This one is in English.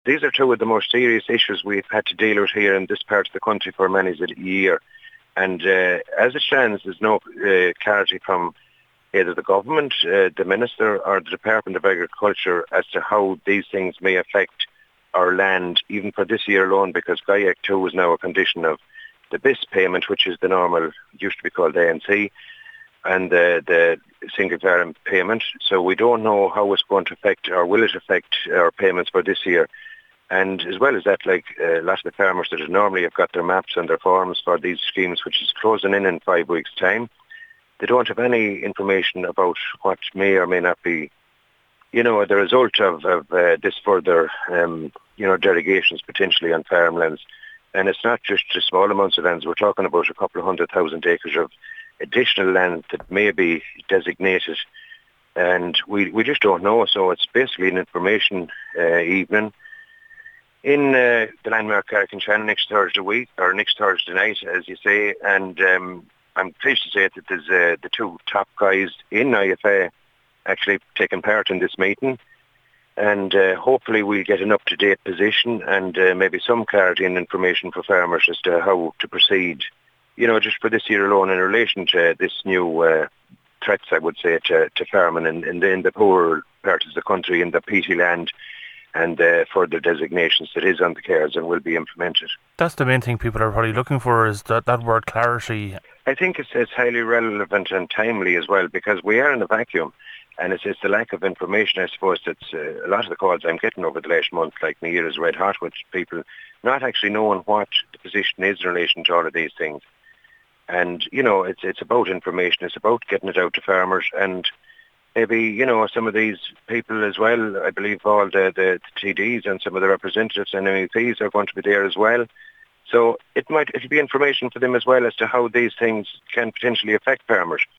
These are two of the most serious issues we've had to deal with here in this part of the country for many a year. And as it stands, there's no clarity from either the government, the Minister or the Department of Agriculture as to how these things may affect our land, even for this year alone, because GAIAC 2 is now a condition of the BIS payment, which is the normal, used to be called ANC, and the single farm payment. So we don't know how it's going to affect, or will it affect our payments for this year. And as well as that, like a lot of the farmers that normally have got their maps and their forms for these schemes, which is closing in 5 weeks' time, they don't have any information about what may or may not be, the result of this further, derogations potentially on farmlands. And it's not just the small amounts of lands. We're talking about a couple of 100,000 acres of additional land that may be designated. And we just don't know. So it's basically an information evening in the landmark Carrick-on-Shannon next Thursday night, as you say. And I'm pleased to say that there's the two top guys in IFA actually taking part in this meeting. And hopefully we'll get an up-to-date position and maybe some clarity and information for farmers as to how to proceed, just for this year alone in relation to this new threats, I would say, to farming in the poorer parts of the country, in the peaty land, and further designations that is on the cards and will be implemented. That's the main thing people are probably looking for, is that word clarity. I think it's highly relevant and timely as well, because we are in a vacuum. And it's the lack of information, I suppose, that's a lot of the calls I'm getting over the last month, like me, is red hot with people not actually knowing what the position is in relation to all of these things. And, it's about information, it's about getting it out to farmers, and maybe, some of these people as well, I believe all the TDs and some of the representatives and MEPs are going to be there as well. So it'll be information for them as well as to how these things can potentially affect farmers.